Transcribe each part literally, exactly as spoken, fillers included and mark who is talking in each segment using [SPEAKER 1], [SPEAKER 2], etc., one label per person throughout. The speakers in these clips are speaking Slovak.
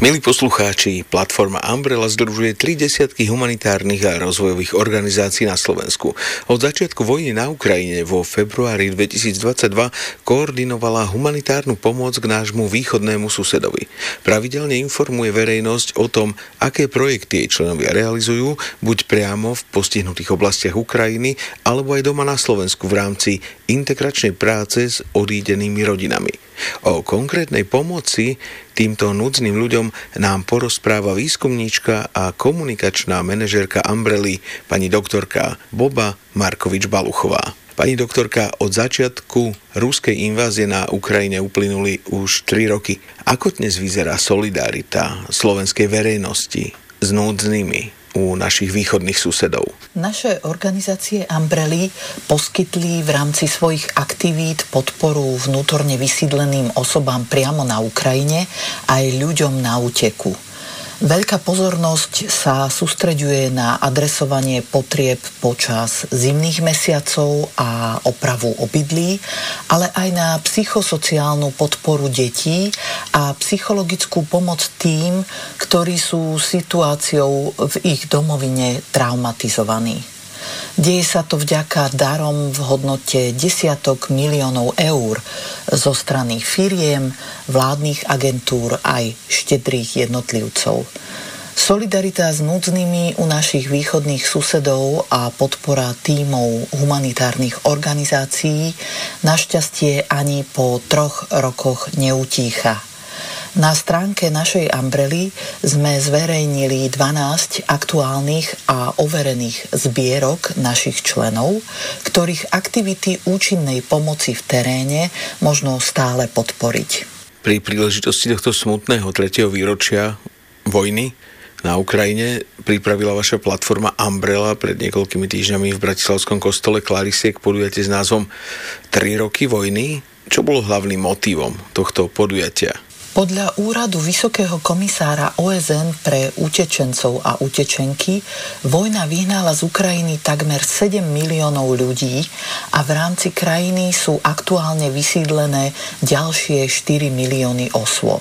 [SPEAKER 1] Milí poslucháči, platforma Umbrella združuje tri desiatky humanitárnych a rozvojových organizácií na Slovensku. Od začiatku vojny na Ukrajine vo februári dvetisícdvadsaťdva koordinovala humanitárnu pomoc k nášmu východnému susedovi. Pravidelne informuje verejnosť o tom, aké projekty jej členovia realizujú, buď priamo v postihnutých oblastiach Ukrajiny, alebo aj doma na Slovensku v rámci integračnej práce s odídenými rodinami. O konkrétnej pomoci týmto núdznym ľuďom nám porozpráva výskumníčka a komunikačná manažérka Umbrely, pani doktorka Boba Markovič-Baluchová. Pani doktorka, od začiatku ruskej invázie na Ukrajine uplynuli už tri roky. Ako dnes vyzerá solidarita slovenskej verejnosti s núdznymi u našich východných susedov?
[SPEAKER 2] Naše organizácie Umbrely poskytli v rámci svojich aktivít podporu vnútorne vysídleným osobám priamo na Ukrajine aj ľuďom na úteku. Veľká pozornosť sa sústreďuje na adresovanie potrieb počas zimných mesiacov a opravu obydlí, ale aj na psychosociálnu podporu detí a psychologickú pomoc tým, ktorí sú situáciou v ich domovine traumatizovaní. Deje sa to vďaka darom v hodnote desiatok miliónov eur zo strany firiem, vládnych agentúr aj štedrých jednotlivcov. Solidarita s núdznymi u našich východných susedov a podpora tímov humanitárnych organizácií našťastie ani po troch rokoch neutícha. Na stránke našej Umbrely sme zverejnili dvanásť aktuálnych a overených zbierok našich členov, ktorých aktivity účinnej pomoci v teréne možno stále podporiť.
[SPEAKER 1] Pri príležitosti tohto smutného tretieho výročia vojny na Ukrajine pripravila vaša platforma Umbrella pred niekoľkými týždňami v bratislavskom kostole Klarisiek podujatie s názvom tri roky vojny. Čo bolo hlavným motívom tohto podujatia?
[SPEAKER 2] Podľa úradu Vysokého komisára ó es en pre utečencov a utečenky vojna vyhnala z Ukrajiny takmer sedem miliónov ľudí a v rámci krajiny sú aktuálne vysídlené ďalšie štyri milióny osôb.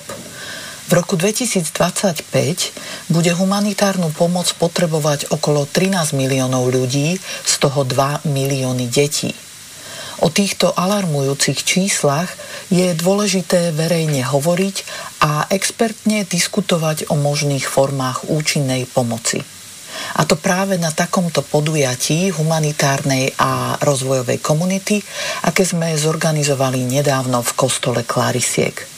[SPEAKER 2] V roku dvetisícdvadsaťpäť bude humanitárnu pomoc potrebovať okolo trinásť miliónov ľudí, z toho dva milióny detí. O týchto alarmujúcich číslach je dôležité verejne hovoriť a expertne diskutovať o možných formách účinnej pomoci. A to práve na takomto podujatí humanitárnej a rozvojovej komunity, aké sme zorganizovali nedávno v kostole Klarisiek.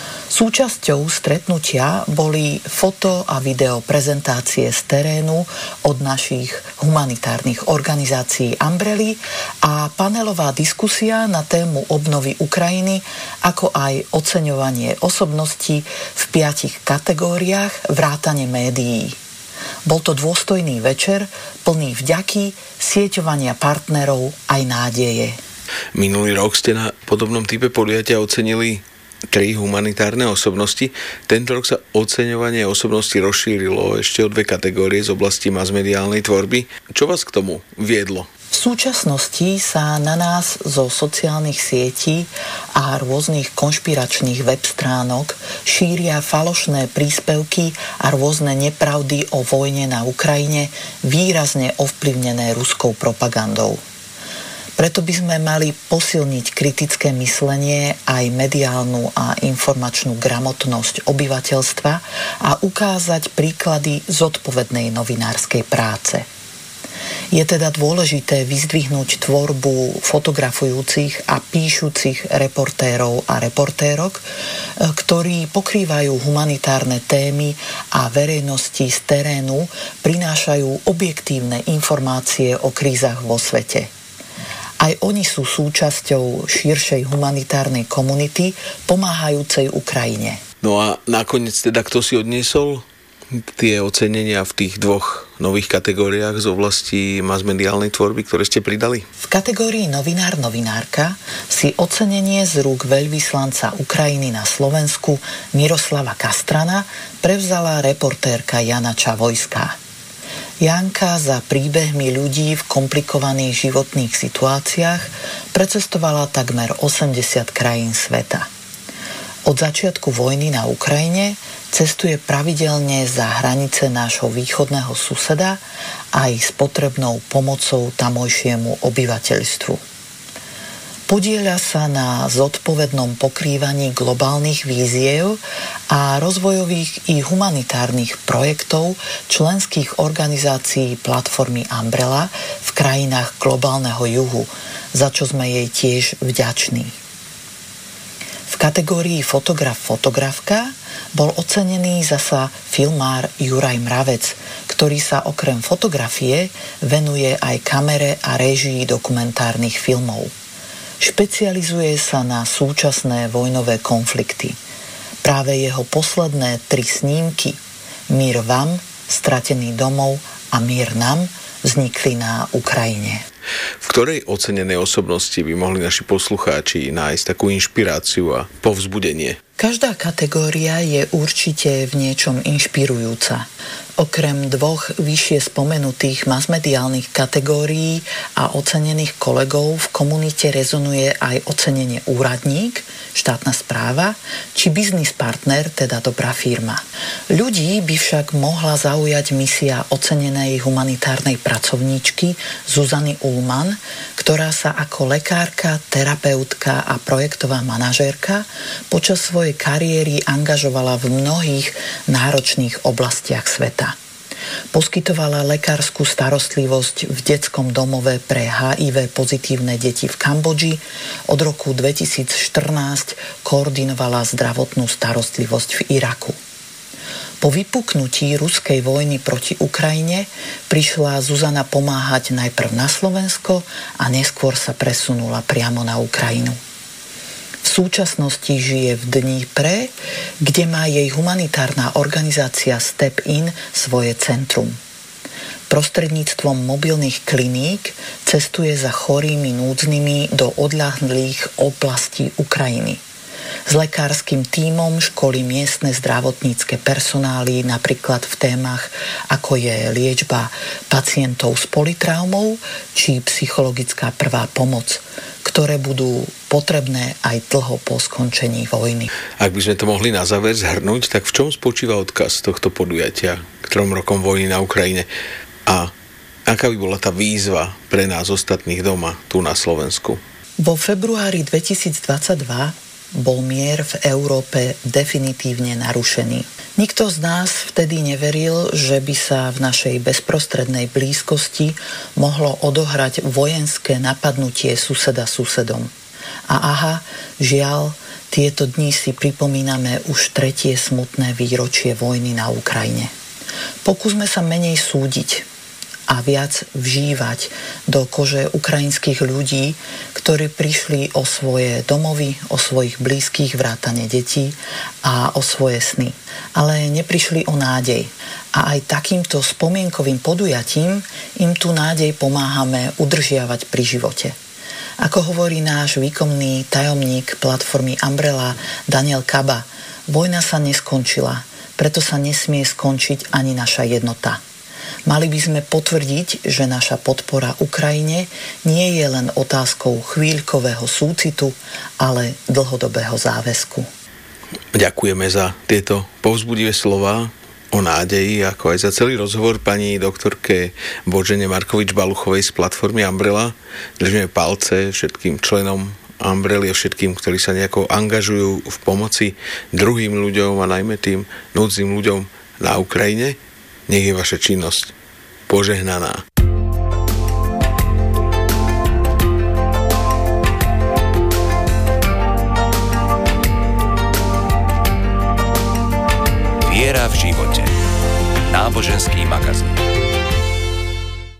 [SPEAKER 2] Súčasťou stretnutia boli foto a video prezentácie z terénu od našich humanitárnych organizácií Umbrely a panelová diskusia na tému obnovy Ukrajiny, ako aj oceňovanie osobností v piatich kategóriách vrátane médií. Bol to dôstojný večer, plný vďaky, sieťovania partnerov aj nádeje.
[SPEAKER 1] Minulý rok ste na podobnom type podujatia ocenili tri humanitárne osobnosti. Tento rok sa oceňovanie osobnosti rozšírilo ešte o dve kategórie z oblasti masmediálnej tvorby. Čo vás k tomu viedlo?
[SPEAKER 2] V súčasnosti sa na nás zo sociálnych sietí a rôznych konšpiračných web stránok šíria falošné príspevky a rôzne nepravdy o vojne na Ukrajine, výrazne ovplyvnené ruskou propagandou. Preto by sme mali posilniť kritické myslenie, aj mediálnu a informačnú gramotnosť obyvateľstva a ukázať príklady zodpovednej novinárskej práce. Je teda dôležité vyzdvihnúť tvorbu fotografujúcich a píšucich reportérov a reportérok, ktorí pokrývajú humanitárne témy a verejnosti z terénu prinášajú objektívne informácie o krízach vo svete. Aj oni sú súčasťou širšej humanitárnej komunity pomáhajúcej Ukrajine.
[SPEAKER 1] No a nakoniec teda kto si odniesol tie ocenenia v tých dvoch nových kategóriách z oblasti masmediálnej tvorby, ktoré ste pridali?
[SPEAKER 2] V kategórii novinár-novinárka si ocenenie z rúk veľvyslanca Ukrajiny na Slovensku Miroslava Kastrana prevzala reportérka Jana Čavojská. Janka za príbehmi ľudí v komplikovaných životných situáciách precestovala takmer osemdesiat krajín sveta. Od začiatku vojny na Ukrajine cestuje pravidelne za hranice nášho východného suseda aj s potrebnou pomocou tamojšiemu obyvateľstvu. Podieľa sa na zodpovednom pokrývaní globálnych víziev a rozvojových i humanitárnych projektov členských organizácií platformy Umbrella v krajinách globálneho juhu, za čo sme jej tiež vďační. V kategórii fotograf-fotografka bol ocenený zasa filmár Juraj Mravec, ktorý sa okrem fotografie venuje aj kamere a réžii dokumentárnych filmov. Špecializuje sa na súčasné vojnové konflikty. Práve jeho posledné tri snímky Mír vám, Stratený domov a Mír nám vznikli na Ukrajine.
[SPEAKER 1] V ktorej ocenenej osobnosti by mohli naši poslucháči nájsť takú inšpiráciu a povzbudenie?
[SPEAKER 2] Každá kategória je určite v niečom inšpirujúca. Okrem dvoch vyššie spomenutých masmediálnych kategórií a ocenených kolegov v komunite rezonuje aj ocenenie úradník, štátna správa, či biznis partner, teda dobrá firma. Ľudí by však mohla zaujať misia ocenenej humanitárnej pracovníčky Zuzany Ullmann, ktorá sa ako lekárka, terapeutka a projektová manažérka počas svojej kariéry angažovala v mnohých náročných oblastiach sveta. Poskytovala lekárskú starostlivosť v detskom domove pre há í vé pozitívne deti v Kambodži. Od roku dvetisícštrnásť koordinovala zdravotnú starostlivosť v Iraku. Po vypuknutí ruskej vojny proti Ukrajine prišla Zuzana pomáhať najprv na Slovensko a neskôr sa presunula priamo na Ukrajinu. V súčasnosti žije v Dnipre, kde má jej humanitárna organizácia Step In svoje centrum. Prostredníctvom mobilných kliník cestuje za chorými núdznymi do odľahlých oblastí Ukrajiny. S lekárskym tímom školí miestne zdravotnícke personály napríklad v témach, ako je liečba pacientov s polytraumou či psychologická prvá pomoc, ktoré budú potrebné aj dlho po skončení vojny.
[SPEAKER 1] Ak by sme to mohli na záver zhrnúť, tak v čom spočíva odkaz tohto podujatia k trom rokom vojny na Ukrajine a aká by bola tá výzva pre nás ostatných doma tu na Slovensku?
[SPEAKER 2] Vo februári dvetisícdvadsaťdva bol mier v Európe definitívne narušený. Nikto z nás vtedy neveril, že by sa v našej bezprostrednej blízkosti mohlo odohrať vojenské napadnutie suseda susedom. A aha, žiaľ, tieto dni si pripomíname už tretie smutné výročie vojny na Ukrajine. Pokúsme sa menej súdiť a viac vžívať do kože ukrajinských ľudí, ktorí prišli o svoje domovy, o svojich blízkych vrátane detí a o svoje sny. Ale neprišli o nádej. A aj takýmto spomienkovým podujatím im tú nádej pomáhame udržiavať pri živote. Ako hovorí náš výkonný tajomník platformy Umbrella Daniel Kaba, vojna sa neskončila, preto sa nesmie skončiť ani naša jednota. Mali by sme potvrdiť, že naša podpora Ukrajine nie je len otázkou chvíľkového súcitu, ale dlhodobého záväzku.
[SPEAKER 1] Ďakujeme za tieto povzbudivé slová o nádeji, ako aj za celý rozhovor pani doktorke Božene Markovič-Baluchovej z platformy Umbrella. Držíme palce všetkým členom Umbrelly a všetkým, ktorí sa nejako angažujú v pomoci druhým ľuďom a najmä tým núdznym ľuďom na Ukrajine. Nech je vaša činnosť požehnaná.
[SPEAKER 3] Viera v živote. Náboženský magazín.